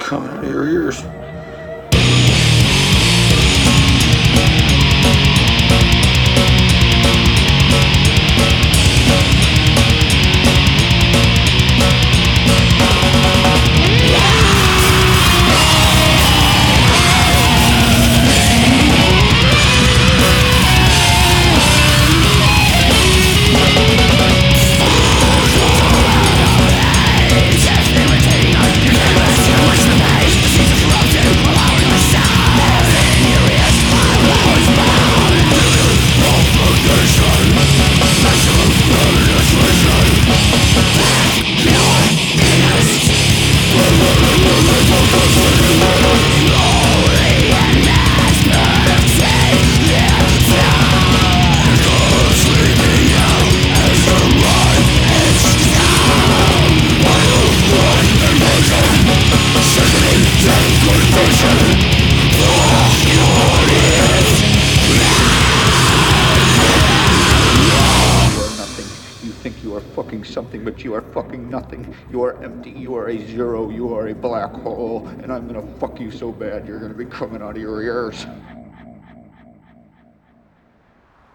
coming out of your ears. You think you are fucking something, but you are fucking nothing. You are empty, you are a zero, you are a black hole, and I'm gonna fuck you so bad you're gonna be coming out of your ears.